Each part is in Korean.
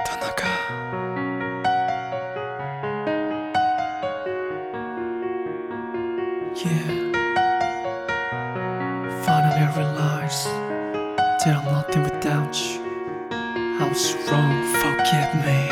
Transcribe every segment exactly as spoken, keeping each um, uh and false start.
떠나가. Yeah. Finally realized that I'm nothing without you. I was wrong, forgive me.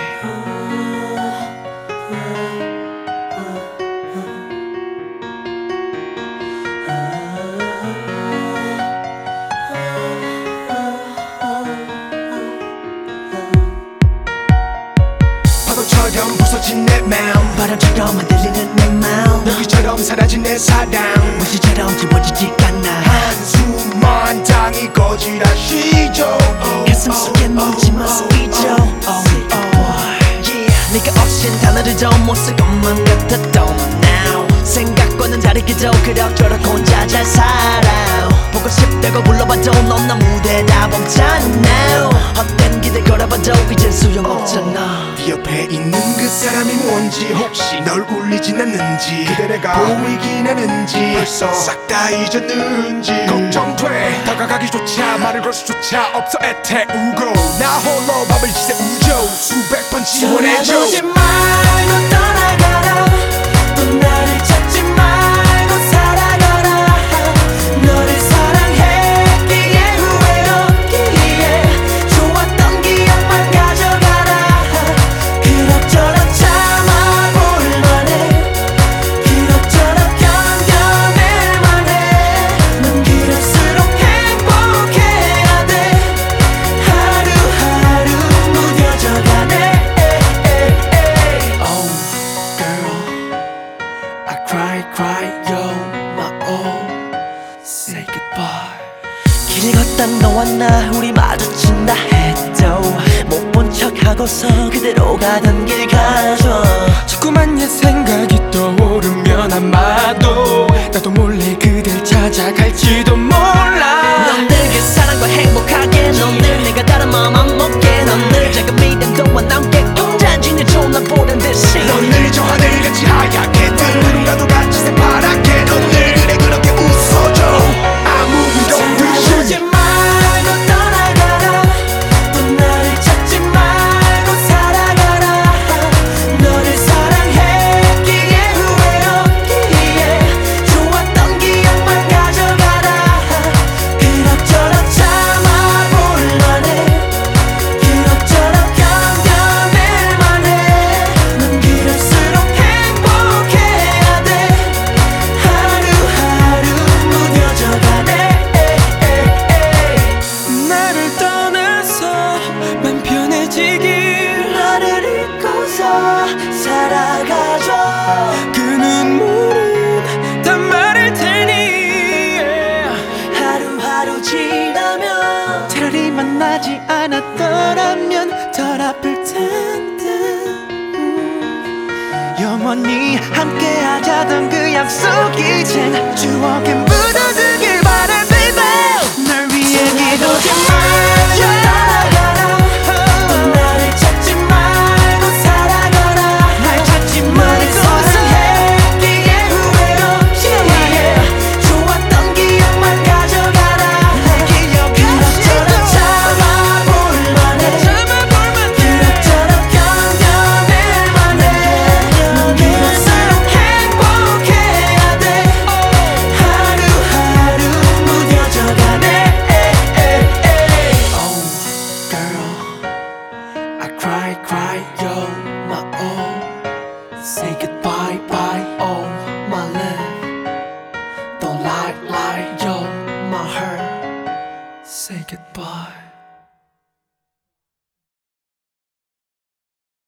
파도처럼 부서진 내 마음, 바람처럼 흔들리는 내 마음, 모기처럼 사라진 내 사랑, 무시처럼 지워지지 않아. 한숨만 당이 거지라시죠. 가슴 속에 묻지마 스피죠. Oh, oh, yeah. 네가 없인 단어를 더 못 쓸 것만 같았던 now. 생각과는 다르게도 그럭저럭 혼자 잘 살아. 보고 싶다고 불러봐도 넌 나 무대다 멈잖아. 헛된 기대 걸어봐도 이젠 소용없잖아. 네 옆에 있는 그 사람이 뭔지, 혹시 널 울리진 않는지, 그대 내가 보이긴 하는지, 벌써 싹 다 잊었는지 걱정돼. 다가가기조차 말을 걸 수조차 없어 애태우고, 나 홀로 밤을 지새우죠. 수백 번 지원해줘. 떠나보지 말고 떠나가라. 또 나를 찾지 말고 살아가라. 너를 사랑했기에 후회 없기에 좋았던 기억만 가져가라. 그럭저럭 참아볼 만해. 그럭저럭 견뎌낼 만해. 넌 그럴수록 행복해야 돼. 하루하루 무뎌져가네. Oh, girl, I cry, cry, yo, my all. Say goodbye. 길 걷다 너와 나 우리 마주친다 해도 못 본 척하고서 그대로 가던 길 가줘. 자꾸만 옛 생각이 떠오르면 아마도 나도 몰래 그댈 찾아갈지도 몰라. 넌 늘 그 사랑과 행복하게, 넌 늘 내가 다른 마음 안 먹게, 넌 늘 작은 믿음도와 남게 혼자 지내줘 난 보란 듯이. 넌 늘 저 하늘같이 하얗게, 누군가도 같이 새파랗게, 넌 늘 그래 그렇게 웃어줘. 아무 일 없듯이. 떠나보지 말고 떠나가라. 또 나를 찾지 말고 살아가라. 너를 사랑했기에 후회 없기에 좋았던 기억만 가져가라. 그럭저럭 참아볼 만해. 그럭저럭 견뎌낼 만해. 넌 그럴수록 행복해야 돼. 하루하루 무뎌져가네. 나를 떠나서 맘 편해지길, 너를 잊고서 살아가줘. 그 눈물은 다 마를 테니. yeah. 하루하루 지나면 차라리 만나지 않았더라면 덜 아플 텐데. 음. 영원히 함께하자던 그 약속 이젠 추억에 묻어두길 바래 baby. 널 위해 기도해. 떠나가라. 또 나를 찾지 말고 살아가라. 날 찾지 너를 사랑했기에 후회 없기에 좋았던 기억만 가져가라. 그럭저럭 참아볼 만해. 그럭저럭 견뎌낼 만해. 넌 그럴수록 행복해야 돼. 하루하루 무뎌져가네. Oh, girl, I cry, cry, yo, my all. Say goodbye, bye, oh, my love. Don't lie, lie, yo, my heart. Say goodbye.